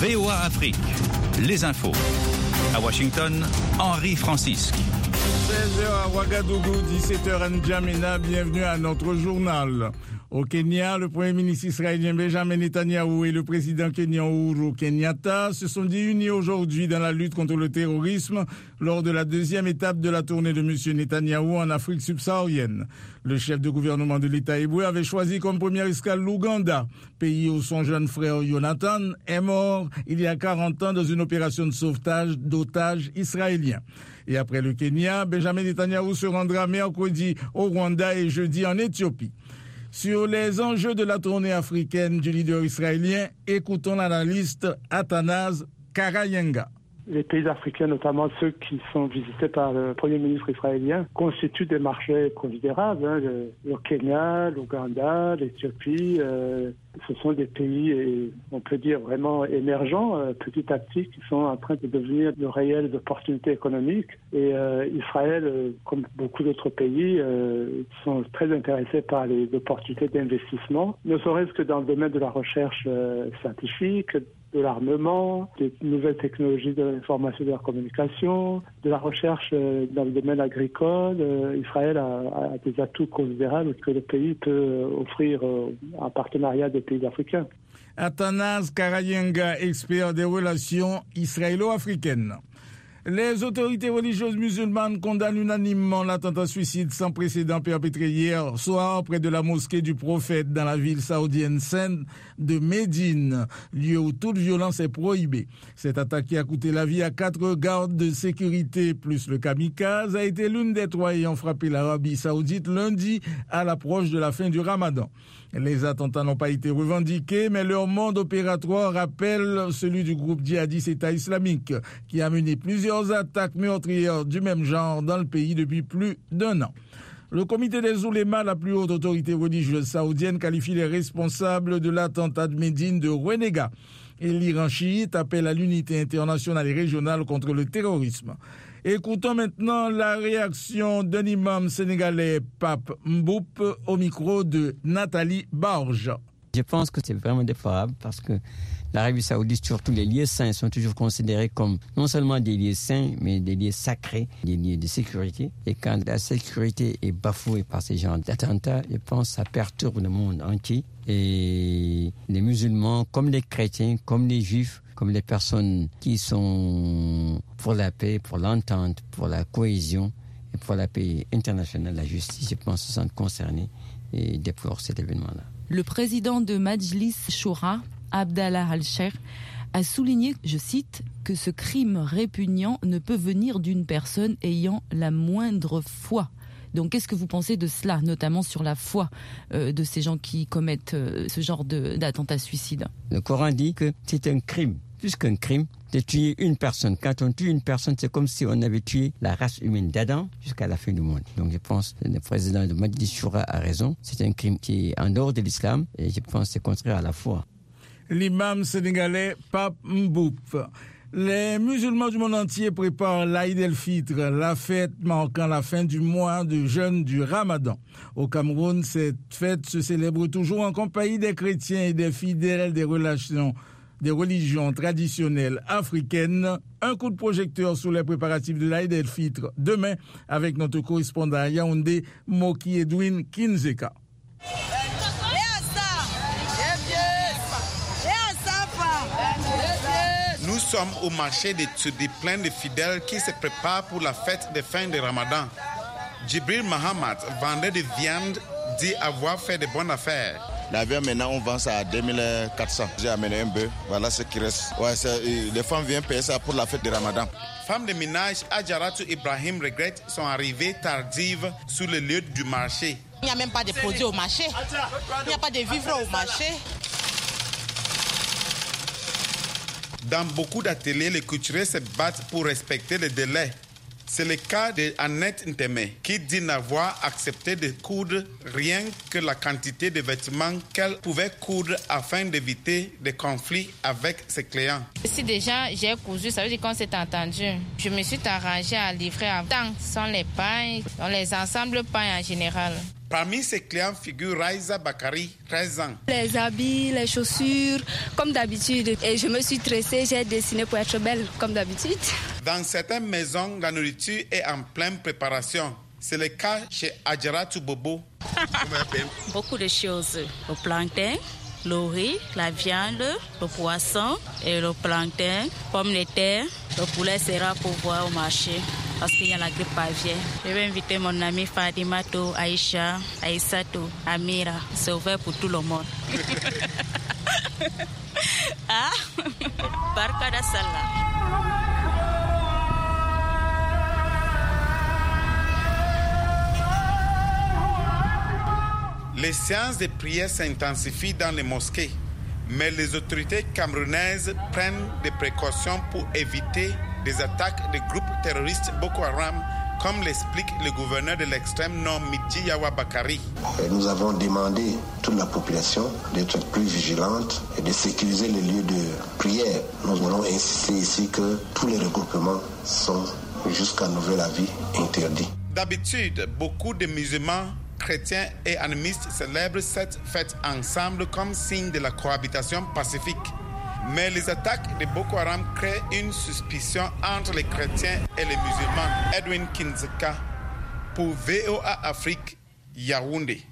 VOA Afrique, les infos. À Washington, Henri Francisque. 16h à Ouagadougou, 17h à N'Djamena, bienvenue à notre journal. Au Kenya, le Premier ministre israélien Benjamin Netanyahou et le président kenyan Uhuru Kenyatta se sont dit unis aujourd'hui dans la lutte contre le terrorisme lors de la deuxième étape de la tournée de M. Netanyahou en Afrique subsaharienne. Le chef de gouvernement de l'État hébreu avait choisi comme première escale l'Ouganda, pays où son jeune frère Jonathan est mort il y a 40 ans dans une opération de sauvetage d'otages israéliens. Et après le Kenya, Benjamin Netanyahou se rendra mercredi au Rwanda et jeudi en Éthiopie. Sur les enjeux de la tournée africaine du leader israélien, écoutons l'analyste Athanase Karayenga. Les pays africains, notamment ceux qui sont visités par le Premier ministre israélien, constituent des marchés considérables. Le Kenya, l'Ouganda, l'Éthiopie, ce sont des pays, on peut dire, vraiment émergents, petit à petit, qui sont en train de devenir de réelles opportunités économiques. Et Israël, comme beaucoup d'autres pays, sont très intéressés par les opportunités d'investissement, ne serait-ce que dans le domaine de la recherche scientifique, de l'armement, des nouvelles technologies de l'information et de la communication, de la recherche dans le domaine agricole. Israël a des atouts considérables que le pays peut offrir en partenariat des pays africains. Athanase Karayenga, expert des relations israélo-africaines. Les autorités religieuses musulmanes condamnent unanimement l'attentat suicide sans précédent perpétré hier soir près de la mosquée du prophète dans la ville saoudienne sainte de Médine, lieu où toute violence est prohibée. Cette attaque qui a coûté la vie à 4 gardes de sécurité plus le kamikaze a été l'une des 3 ayant frappé l'Arabie saoudite lundi à l'approche de la fin du Ramadan. Les attentats n'ont pas été revendiqués, mais leur mode opératoire rappelle celui du groupe djihadiste État islamique, qui a mené plusieurs attaques meurtrières du même genre dans le pays depuis plus d'1 an. Le comité des oulémas, la plus haute autorité religieuse saoudienne, qualifie les responsables de l'attentat de Médine de renégats. Et l'Iran chiite appelle à l'unité internationale et régionale contre le terrorisme. Écoutons maintenant la réaction d'un imam sénégalais, Pape Mboup, au micro de Nathalie Barge. Je pense que c'est vraiment déplorable parce que l'Arabie saoudite, surtout les lieux saints, sont toujours considérés comme non seulement des lieux saints, mais des lieux sacrés, des lieux de sécurité. Et quand la sécurité est bafouée par ces genres d'attentats, je pense que ça perturbe le monde entier. Et les musulmans, comme les chrétiens, comme les juifs, comme les personnes qui sont pour la paix, pour l'entente, pour la cohésion et pour la paix internationale, la justice, je pense, se sentent concernés et déplorent cet événement-là. Le président de Majlis Choura, Abdallah Al-Sheikh, a souligné, je cite, que ce crime répugnant ne peut venir d'une personne ayant la moindre foi. Donc, qu'est-ce que vous pensez de cela, notamment sur la foi de ces gens qui commettent ce genre d'attentats suicides ? Le Coran dit que c'est un crime, plus qu'un crime, de tuer une personne. Quand on tue une personne, c'est comme si on avait tué la race humaine d'Adam jusqu'à la fin du monde. Donc, je pense que le président de Majlis Choura a raison. C'est un crime qui est en dehors de l'islam et je pense que c'est contraire à la foi. L'imam sénégalais Pape Mboup. Les musulmans du monde entier préparent l'Aïd el-Fitr, la fête marquant la fin du mois de jeûne du Ramadan. Au Cameroun, cette fête se célèbre toujours en compagnie des chrétiens et des fidèles des religions traditionnelles africaines. Un coup de projecteur sur les préparatifs de l'Aïd el-Fitr demain avec notre correspondant à Yaoundé, Moki Edwin Kinzeka. Nous sommes au marché de Tsudi, plein de fidèles qui se préparent pour la fête de fin de Ramadan. Djibril Mahamat, vendeur de viande, dit avoir fait de bonnes affaires. La viande, maintenant, on vend ça à 2400. J'ai amené un bœuf, voilà ce qui reste. Ouais, les femmes viennent payer ça pour la fête de Ramadan. Femmes de ménage, Adjaratou Ibrahim regrette, sont arrivées tardives sur le lieu du marché. Il n'y a même pas de produits au marché. Il n'y a pas de vivres au marché. Dans beaucoup d'ateliers, les couturiers se battent pour respecter les délais. C'est le cas d'Annette Nteme, qui dit n'avoir accepté de coudre rien que la quantité de vêtements qu'elle pouvait coudre afin d'éviter des conflits avec ses clients. Si déjà j'ai cousu, ça veut dire qu'on s'est entendu. Je me suis arrangée à livrer à temps, sans les pailles, dans les ensembles pailles en général. Parmi ses clients figure Raïza Bakari, 13 ans. Les habits, les chaussures, comme d'habitude. Et je me suis tressée, j'ai dessiné pour être belle, comme d'habitude. Dans certaines maisons, la nourriture est en pleine préparation. C'est le cas chez Adjara Toubobo. Beaucoup de choses. Le plantain, le riz, la viande, le poisson et le plantain, pommes de terre. Le poulet sera pour voir au marché parce qu'il y a la grippe aviaire. Je vais inviter mon ami Fadimato, Aïcha, Aïssato, Amira. C'est ouvert pour tout le monde. Ah, Barka da Salah. Les séances de prière s'intensifient dans les mosquées, mais les autorités camerounaises prennent des précautions pour éviter des attaques de groupes terroristes Boko Haram, comme l'explique le gouverneur de l'extrême nord, Midji Yawa Bakari. Nous avons demandé à toute la population d'être plus vigilante et de sécuriser les lieux de prière. Nous voulons insister ici que tous les regroupements sont, jusqu'à nouvel avis, interdits. D'habitude, beaucoup de musulmans, chrétiens et animistes célèbrent cette fête ensemble comme signe de la cohabitation pacifique. Mais les attaques de Boko Haram créent une suspicion entre les chrétiens et les musulmans. Edwin Kinzeka pour VOA Afrique, Yaoundé.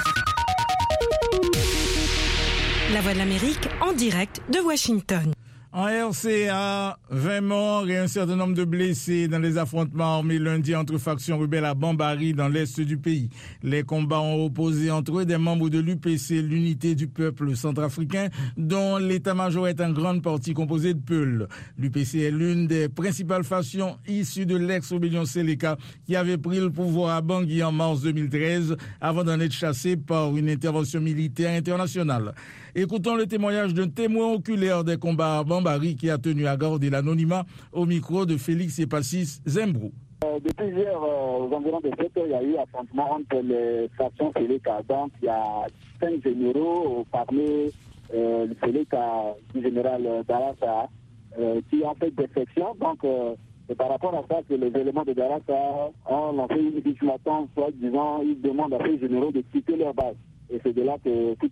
La Voix de l'Amérique en direct de Washington. En RCA, 20 morts et un certain nombre de blessés dans les affrontements armés lundi entre factions rebelles à Bambari dans l'est du pays. Les combats ont opposé entre eux des membres de l'UPC, l'unité du peuple centrafricain, dont l'état-major est en grande partie composé de Peuls. L'UPC est l'une des principales factions issues de l'ex-rébellion Séléka qui avait pris le pouvoir à Bangui en mars 2013 avant d'en être chassé par une intervention militaire internationale. Écoutons le témoignage d'un témoin oculaire des combats à Bambari qui a tenu à garder l'anonymat au micro de Félix Epassis Zembrou. Depuis hier, aux environs de 7 heures, il y a eu affrontement entre les factions Séléka. Donc, il y a 5 généraux parmi le Séléka du général Darassa qui ont fait des sections. Donc, c'est par rapport à ça que les éléments de Darassa ont lancé une ultimatum, soit disant, ils demandent à ces généraux de quitter leur base. Et c'est de là que tout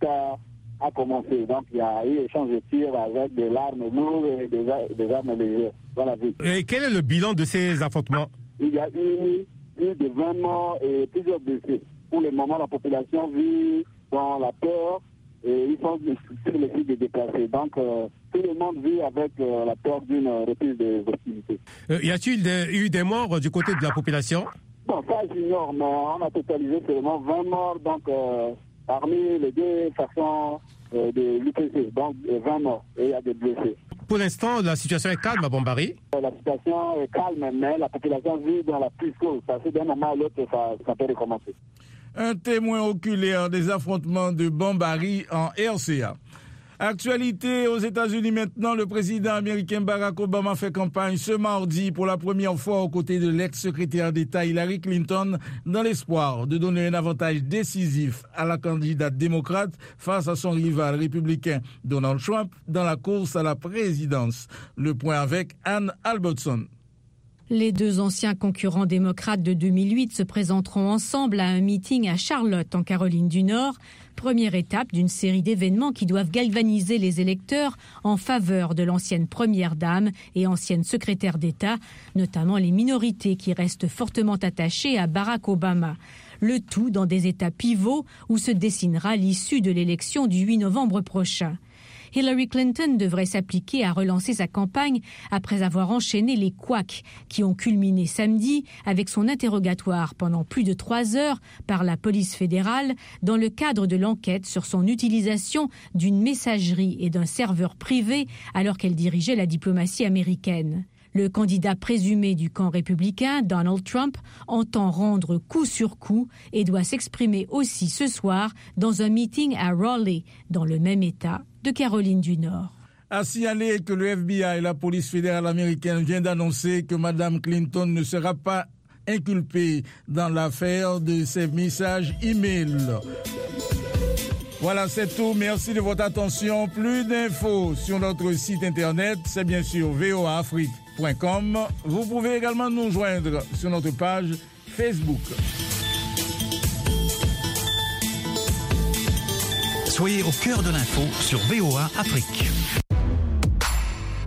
a commencé. Donc, il y a eu échange de tirs avec des armes lourdes et des armes légères dans la ville. Et quel est le bilan de ces affrontements? Il y a eu de 20 morts et plusieurs blessés. Pour le moment, la population vit dans la peur et ils sont sur les sites de déplacés. Donc, tout le monde vit avec la peur d'une reprise des hostilités. Y a-t-il eu des morts du côté de la population? Bon, ça j'ignore, mais on a totalisé seulement 20 morts, donc parmi les deux factions de l'UPC, donc 20 morts, et il y a des blessés. Pour l'instant, la situation est calme à Bambari? La situation est calme, mais la population vit dans la psychose. Ça fait d'un moment à l'autre que ça peut recommencer. Un témoin oculaire des affrontements de Bambari en RCA. Actualité aux États-Unis maintenant, le président américain Barack Obama fait campagne ce mardi pour la première fois aux côtés de l'ex-secrétaire d'État Hillary Clinton dans l'espoir de donner un avantage décisif à la candidate démocrate face à son rival républicain Donald Trump dans la course à la présidence. Le point avec Anne Albertson. Les deux anciens concurrents démocrates de 2008 se présenteront ensemble à un meeting à Charlotte, en Caroline du Nord, première étape d'une série d'événements qui doivent galvaniser les électeurs en faveur de l'ancienne première dame et ancienne secrétaire d'État, notamment les minorités qui restent fortement attachées à Barack Obama. Le tout dans des États pivots où se dessinera l'issue de l'élection du 8 novembre prochain. Hillary Clinton devrait s'appliquer à relancer sa campagne après avoir enchaîné les couacs qui ont culminé samedi avec son interrogatoire pendant plus de 3 heures par la police fédérale dans le cadre de l'enquête sur son utilisation d'une messagerie et d'un serveur privé alors qu'elle dirigeait la diplomatie américaine. Le candidat présumé du camp républicain, Donald Trump, entend rendre coup sur coup et doit s'exprimer aussi ce soir dans un meeting à Raleigh, dans le même État de Caroline du Nord. A signalé que le FBI, la police fédérale américaine, vient d'annoncer que Mme Clinton ne sera pas inculpée dans l'affaire de ses messages e-mail. Voilà, c'est tout. Merci de votre attention. Plus d'infos sur notre site internet, c'est bien sûr voaafrique.com. Vous pouvez également nous joindre sur notre page Facebook. Soyez au cœur de l'info sur VOA Afrique.